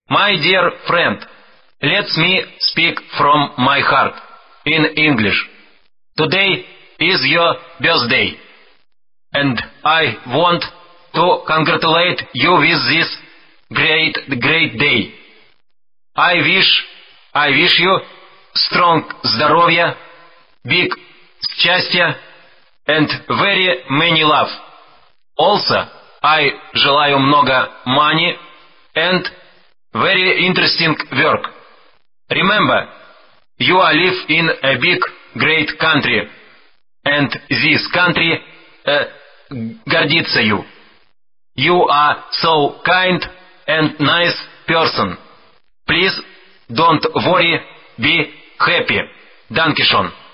My dear friend, let me speak from my heart in English. Today is your birthday, and I want to congratulate you with this great day. I wish you strong здоровья, big счастья, and very many love. Also, I желаю много money and very interesting work. Remember, you live in a big, great country, and this country гордится you. You are so kind and nice person. Please don't worry, be happy. Danke schön.